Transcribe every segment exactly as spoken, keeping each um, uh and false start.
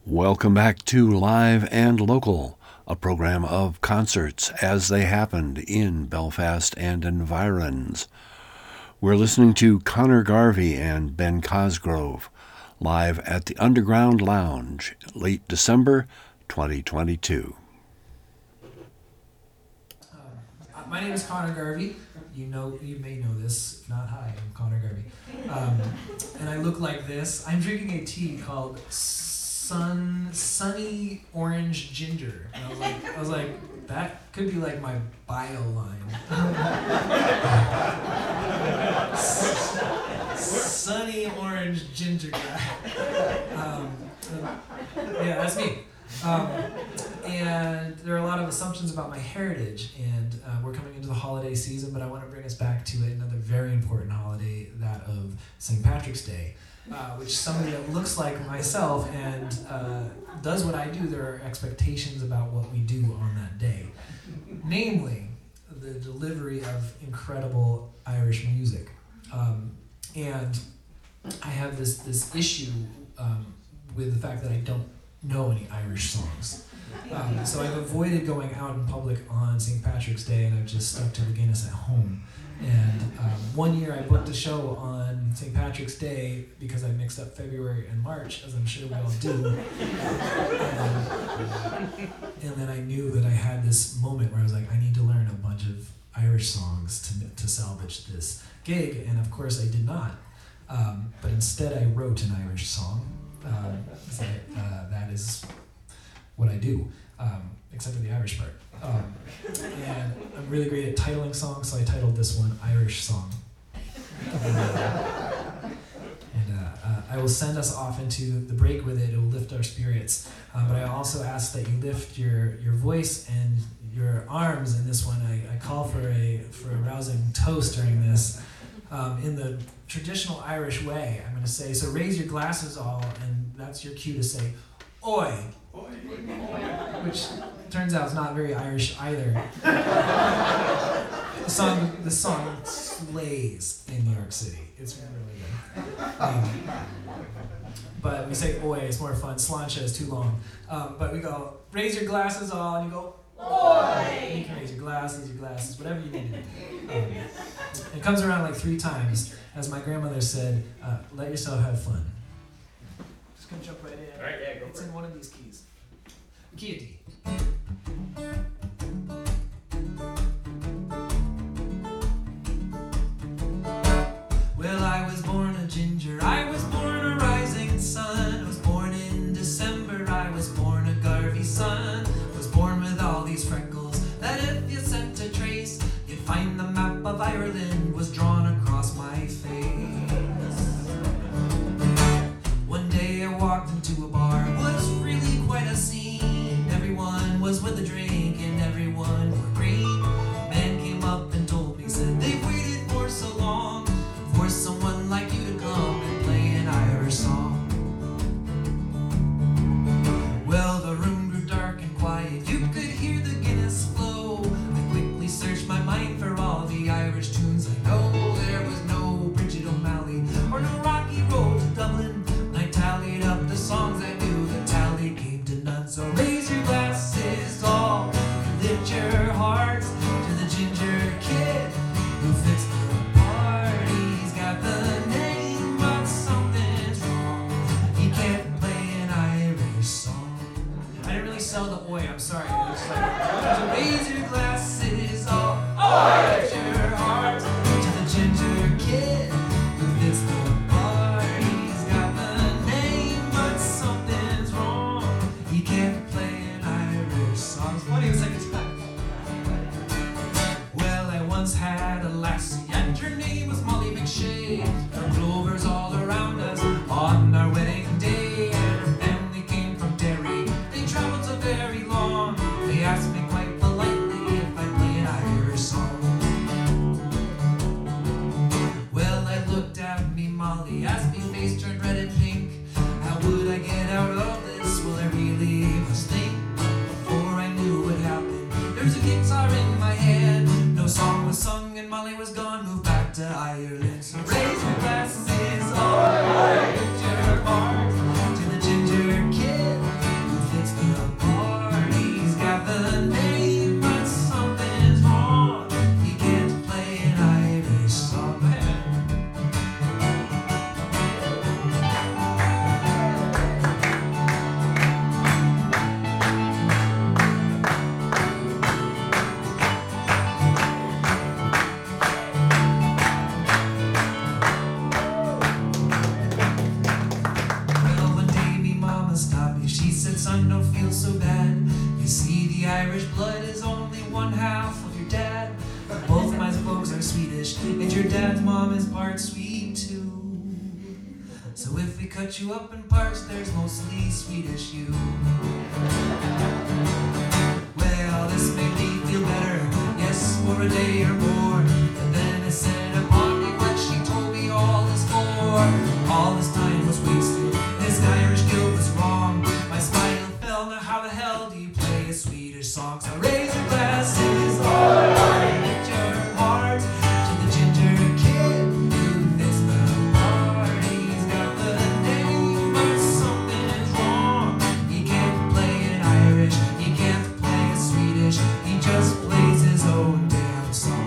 Welcome back to Live and Local, a program of concerts as they happened in Belfast and environs. We're listening to Conor Garvey and Ben Cosgrove live at the Underground Lounge, late December twenty twenty-two. Um, my name is Conor Garvey. You know, you may know this. If not, hi, I'm Conor Garvey. Um, and I look like this. I'm drinking a tea called Sun Sunny Orange Ginger. And I was like, I was like, that could be like my bio line. Sunny Orange Ginger guy. Um, yeah, that's me. Um, and there are a lot of assumptions about my heritage, and uh, we're coming into the holiday season, but I want to bring us back to another very important holiday, that of Saint Patrick's Day, uh, which somebody that looks like myself and uh, does what I do, there are expectations about what we do on that day. Namely, the delivery of incredible Irish music. Um, and I have this, this issue um, with the fact that I don't know any Irish songs. Um, so I've avoided going out in public on Saint Patrick's Day, and I've just stuck to the Guinness at home. And um, one year I booked a show on Saint Patrick's Day because I mixed up February and March, as I'm sure we all do. and, and then I knew that I had this moment where I was like, I need to learn a bunch of Irish songs to to salvage this gig, and of course I did not. Um, but instead I wrote an Irish song. Uh, so, uh, that is what I do, um, except for the Irish part. Um, and I'm really great at titling songs, so I titled this one Irish Song. And, uh, and uh, uh, I will send us off into the break with it. It will lift our spirits. Um, but I also ask that you lift your, your voice and your arms in this one. I, I call for a for a rousing toast during this. Um, in the traditional Irish way, I'm going to say, so raise your glasses all, and that's your cue to say, oi, oi, which turns out is not very Irish either. the song, the song slays in New York City. It's really good. Um, but we say oi, it's more fun. Sláinte is too long. Um, but we go, raise your glasses all, and you go, oi! You can raise your glasses, your glasses, whatever you need to do. Um, it comes around like three times. As my grandmother said, uh, let yourself have fun. Just gonna jump right in. All right, yeah, go It's for in it. one of these keys. Key of D. Well, I was born a ginger. I was born a rising sun. I was born in December. I was born a Garvey son. I was born with all these freckles that if you sent a trace, you'd find the map of Ireland was drawn across my face. One day I walked into a bar. It was really quite a scene. Everyone was with a drink and everyone wore green. A man came up and told me, said they've waited for so long for someone like you to come and play an Irish song. Well, the room grew dark and quiet. You could hear the Guinness flow. I quickly searched my mind for all the Irish tunes I know. There was no Bridget O'Malley or no Rocky Road to Dublin. When I tallied up the songs I knew, the tally came to none. So raise your glasses all, lift your hearts to the ginger kid who fits the party. He's got the name, but something's wrong. He can't play an Irish song. I didn't really sell the oi, I'm sorry. It was like, so raise your glasses all, oi! Lift your heart to the ginger kid who fits the party. He's got the name, but something's wrong. He can't play an Irish song. It's funny, it was like it's back. Well, I once had a lassie, and her name was Molly McShay. There were clovers all around us on our wedding day, and her family came from Derry. They traveled so very long. They asked me quite politely if I'd play an Irish song. mama stopped me. She said, son, don't feel so bad. You see, the Irish blood is only one half of your dad. Both my folks are Swedish, and your dad's mom is part Swede too. So if we cut you up in parts, there's mostly Swedish you. Well, this made me feel better, yes, for a day or more. And then I said upon me what she told me all is for. All this time was wasted, this Irish guilt was wrong. My smile fell, now how the hell do you play a Swedish song? So raise your glasses, all right, lift your heart to the ginger kid who fits the part. He's got the name, but something's wrong. He can't play an Irish, he can't play a Swedish, he just plays his own damn song.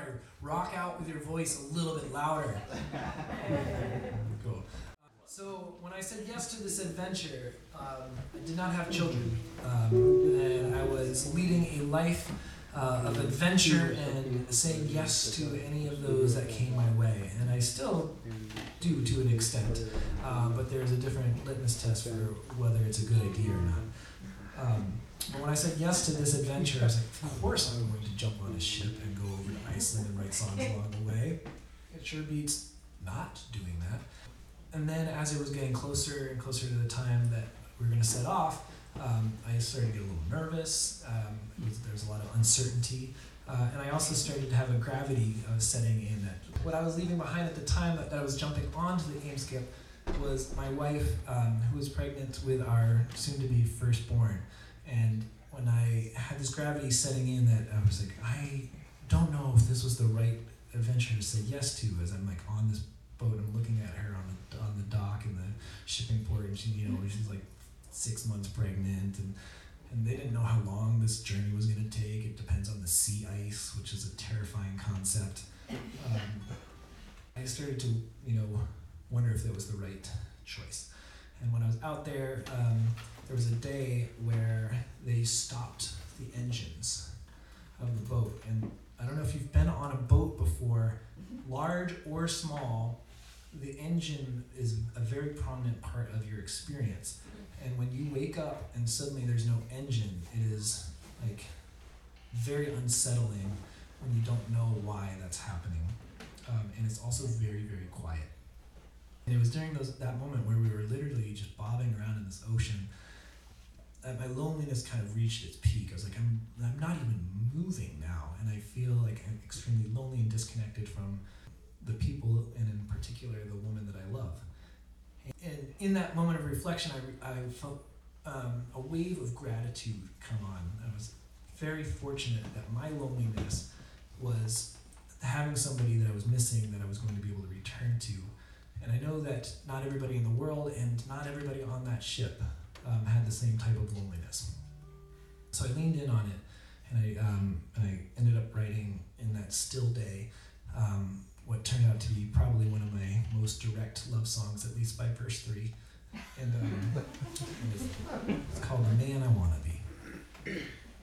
I rock out with your voice a little bit louder. Cool. So when I said yes to this adventure, um, I did not have children, um, and I was leading a life uh, of adventure and saying yes to any of those that came my way, and I still do to an extent, uh, but there's a different litmus test for whether it's a good idea or not. Um, but when I said yes to this adventure, I was like, of course I'm going to jump on a ship and go over to Iceland and write songs along the way. It sure beats not doing that. And then as it was getting closer and closer to the time that we were going to set off, um, I started to get a little nervous. Um, it was, there was a lot of uncertainty. Uh, and I also started to have a gravity uh, setting in that. What I was leaving behind at the time that, that I was jumping onto the Eamskip was my wife, um, who was pregnant with our soon-to-be firstborn. And when I had this gravity setting in that I was like, I don't know if this was the right adventure to say yes to, as I'm like on this boat, I'm looking at her on the on the dock in the shipping port, and she, you know, she's like six months pregnant, and and they didn't know how long this journey was going to take. It depends on the sea ice, which is a terrifying concept. Um, I started to, you know, wonder if that was the right choice. And when I was out there, um, there was a day where they stopped the engines of the boat. And I don't know if you've been on a boat before, large or small, the engine is a very prominent part of your experience. And when you wake up and suddenly there's no engine, it is like very unsettling when you don't know why that's happening. Um, and it's also very, very quiet. And it was during those that moment where we were literally just bobbing around in this ocean that my loneliness kind of reached its peak. I was like, I'm I'm not even moving now, and I feel like I'm extremely lonely and disconnected from the people, and in particular the woman that I love. And in that moment of reflection, I, I felt um, a wave of gratitude come on. I was very fortunate that my loneliness was having somebody that I was missing that I was going to be able to return to. And I know that not everybody in the world and not everybody on that ship um, had the same type of loneliness. So I leaned in on it, and I, um, and I ended up writing in that still day um, what turned out to be probably one of my most direct love songs, at least by verse three. And um, it's, it's called The Man I Wanna Be.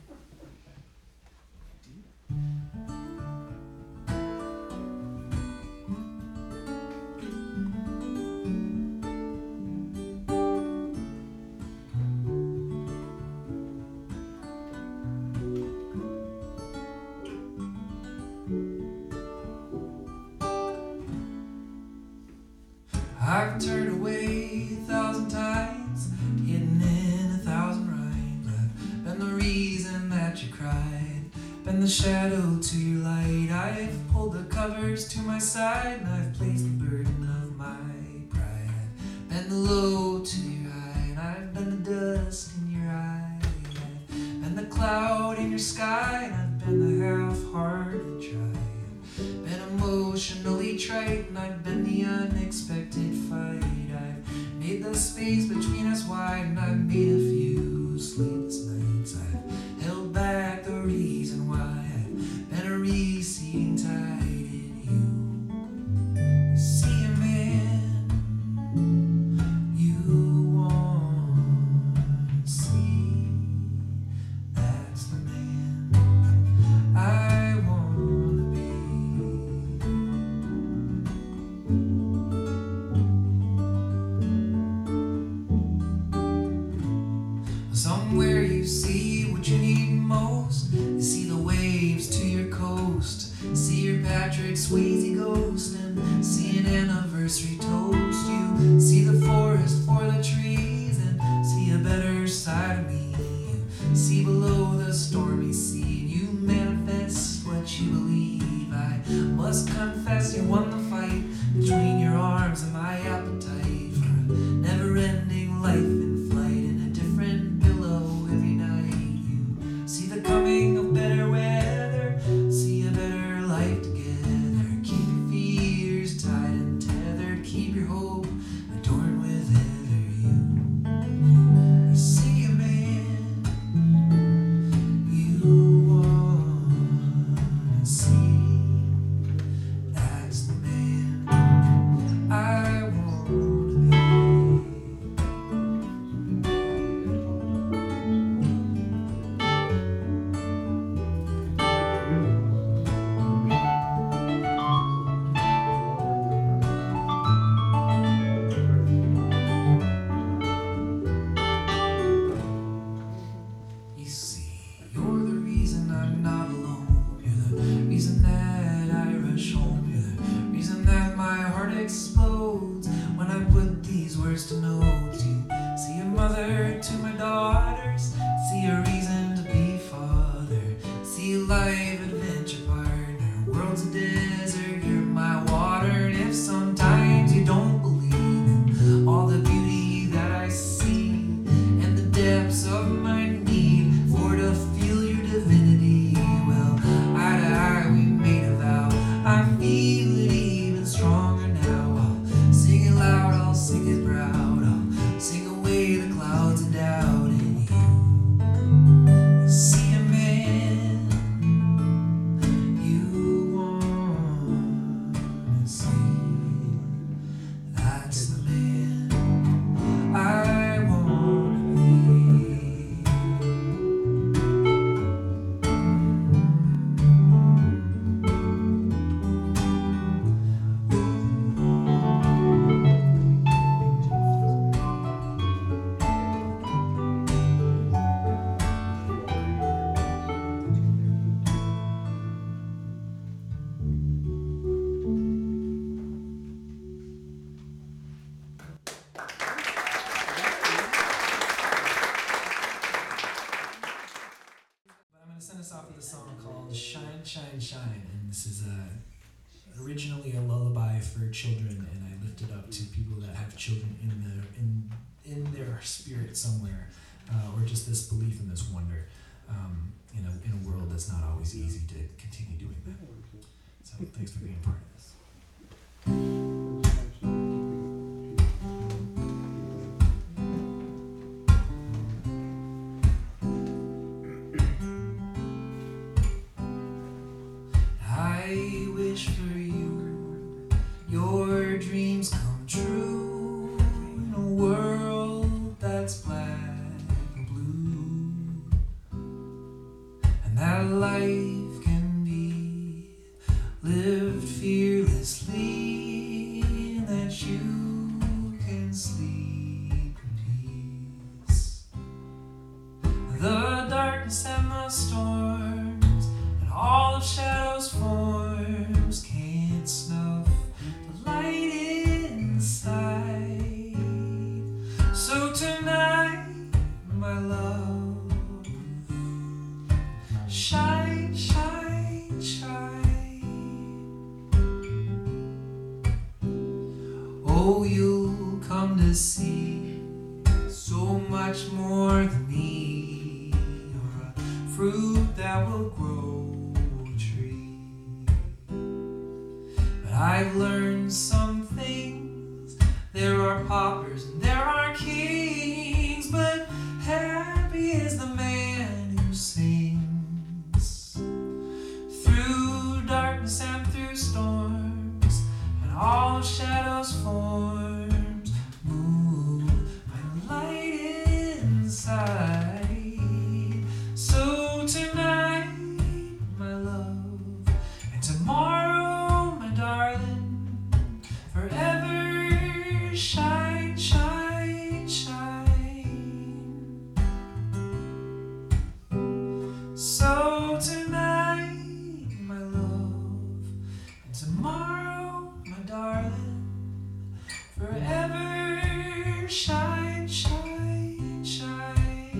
I've turned away a thousand times, hidden in a thousand rhymes. I've been the reason that you cried, been the shadow to your light. I've pulled the covers to my side, and I've placed the burden of my pride. I've been the low to your high, and I've been the dust in your eye. I've been the cloud in your sky, and I've been the half-hearted try. Been emotionally trite, and I've been the unexpected fight. I've made the space between us wide, and I've made a few sleepless nights. I've held back the reason why. I've been a receding tide in you. See a man you want to see. That's the man I want. Somewhere you see what you need most. You see the waves to your coast, see your Patrick Swayze ghost, and see an anniversary toast. You see the forest for the trees, and see a better side of me, and see below the stormy sea. You manifest what you believe. I must confess you won the fight between your arms and my appetite for a never-ending life in flight, in a different pillow every night. You see the coming of better weather, see a better life together. Keep your fears tied and tethered, keep your explodes when I put these words to notes. You see a mother to my daughters, see a reason to be father, see a life adventure partner. World's a desert, you're my water, and if sometimes you don't believe in all the beauty that I see and the depths of my need for to feel your divinity, well, eye to eye we made a vow. I feel it even stronger now. I'll sing it loud, I'll sing it proud, I'll sing away the clouds of doubt. And you, you see a man you want to see. That's the man I want to be. But I'm going to send us off with a song called Shine, Shine, Shine. And this is a, originally a lullaby for children, and I lift it up to people that have children in, the, in, in their spirit somewhere, uh, or just this belief and this wonder um, in, a, in a world that's not always easy to continue doing that. So thanks for being a part of this. I wish for you, your dreams come true in a world that's black and blue, and that life can be lived fearlessly, and that you can sleep in peace. The darkness and the storms and all of shadow's forms can't snuff the light inside. So tonight, my love, shine, shine, shine. Oh, you'll come to see so much more than me, or a fruit that will grow a tree. But I've learned some things. There are paupers and there are kings, but happy is the man who sings through darkness and through storms and all of shadow's forms. Move my light inside. So tonight, my love, and tomorrow, my darling, forever shine, shine, shine. So tonight, my love, and tomorrow, my darling, forever shine, shine, shine.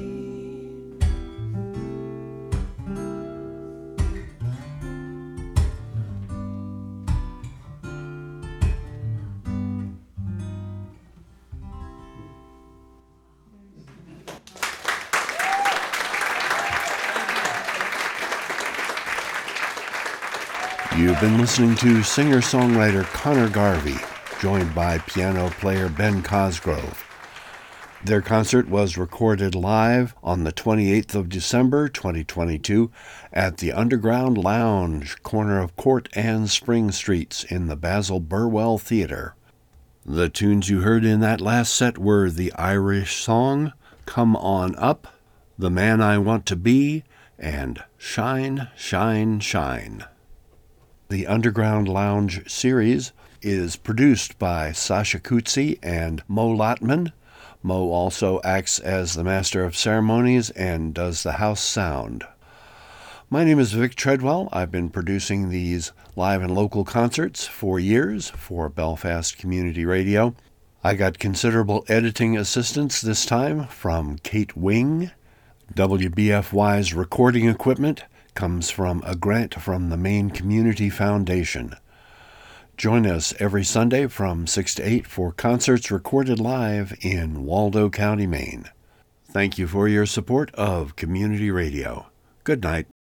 You've been listening to singer-songwriter Conor Garvey, joined by piano player Ben Cosgrove. Their concert was recorded live on the twenty-eighth of December, twenty twenty-two, at the Underground Lounge, corner of Court and Spring Streets in the Basil Burwell Theater. The tunes you heard in that last set were the Irish song, Come On Up, The Man I Want to Be, and Shine, Shine, Shine. The Underground Lounge series is produced by Sasha Coetzee and Mo Lotman. Mo also acts as the master of ceremonies and does the house sound. My name is Vic Treadwell. I've been producing these live and local concerts for years for Belfast Community Radio. I got considerable editing assistance this time from Kate Wing. W B F Y's recording equipment comes from a grant from the Maine Community Foundation. Join us every Sunday from six to eight for concerts recorded live in Waldo County, Maine. Thank you for your support of Community Radio. Good night.